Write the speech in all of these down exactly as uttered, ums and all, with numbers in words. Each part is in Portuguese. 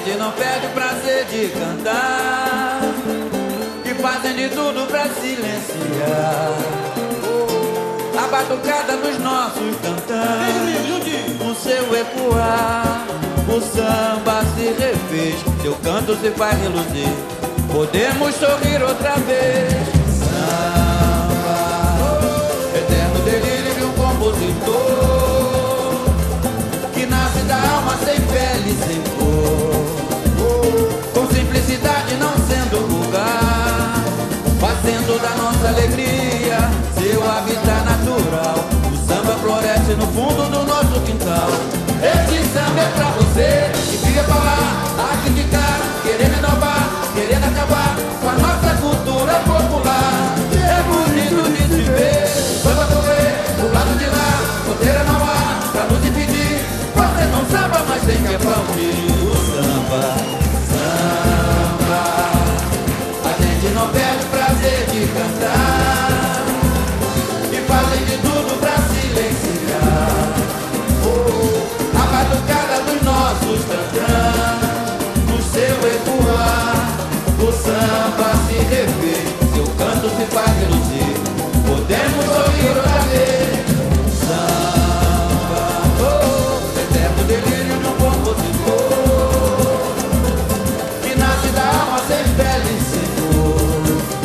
gente não perde o prazer de cantar, e fazem de tudo pra silenciar a batucada dos nossos tantãs. No seu ecoar, o samba se refez, seu canto se faz reluzir, podemos sorrir outra vez. Samba, eterno delírio de um compositor, que nasce da alma sem pele, sem cor, com simplicidade não sendo vulgar, fazendo da nossa alegria seu habitat natural. O samba floresce no fundo do nosso quintal. Esse samba é pra você que fica pra lá, a criticar, querendo inovar, querendo acabar com a nossa cultura popular. É bonito de se ver, samba correr do lado de lá, roteira não há pra nos impedir. Você não samba, mas tem que aplaudir o samba. Samba, a gente não perde o prazer de cantar, e fazem de tudo pra silenciar a batucada dos nossos tantãs. No seu ecoar, o samba se refez, seu canto se faz reluzir, podemos ouvir outra vez. Samba, oh, eterno delírio de um compositor, que nasce da alma sem pele e sem cor,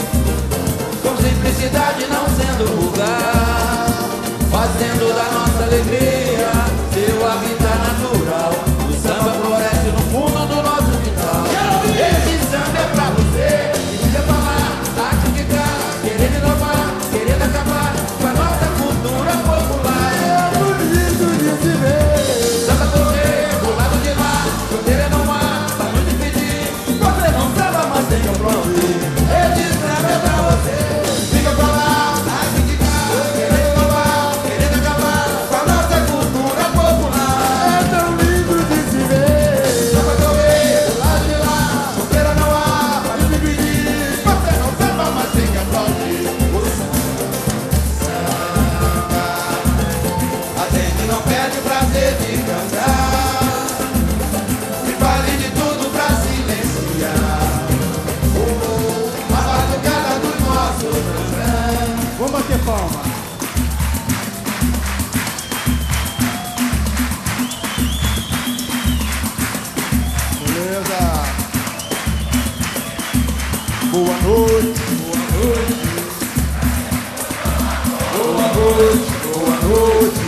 com simplicidade não sendo vulgar, fazendo da nossa alegria seu habitat natural. O samba floresce no fundo do nosso quintal. Esse samba é pra você que fica pra lá, a criticar, querendo inovar, querendo acabar com a nossa cultura popular. É bonito de se ver, samba correr do lado de lá, roteira não há pra nos impedir. Você não samba, mas tem que aplaudir. Esse samba é pra você, fica pra lá, a criticar, querendo inovar, querendo acabar com a nossa cultura popular. É tão lindo de se ver, samba correr do lado de lá, roteira não há pra nos impedir. Você não samba, mas tem que aplaudir. O samba, a gente não perde o prazer de cantar, e fazem de tudo pra silenciar a batucada dos nossos tantãs. Vamos bater palma. Beleza. Boa noite. Boa noite. Boa noite. Boa noite.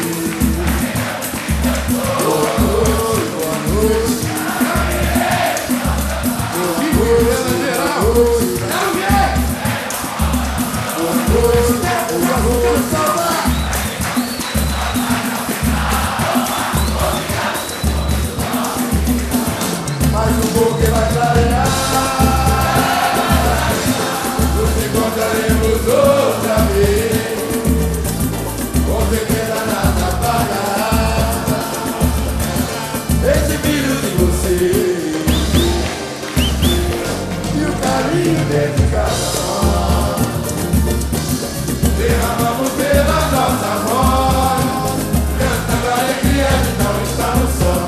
Boa noite. Boa noite. Beleza geral. Boa noite. Boa noite. Mais um pouco que vai clarear, nos encontraremos outra vez, com certeza nada pagará esse filho de você, e o carinho desse casal derramamos pela nossa voz, cantando a alegria de não estar no sol.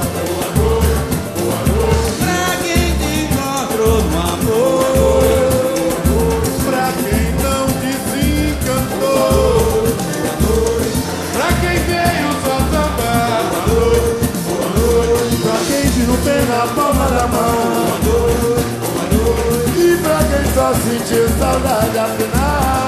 Pra quem te encontrou no amor, Pra quem não desencantou, pra quem veio só sambar, pra quem te não tem na palma da mão, e pra quem só sentiu saudade afinal.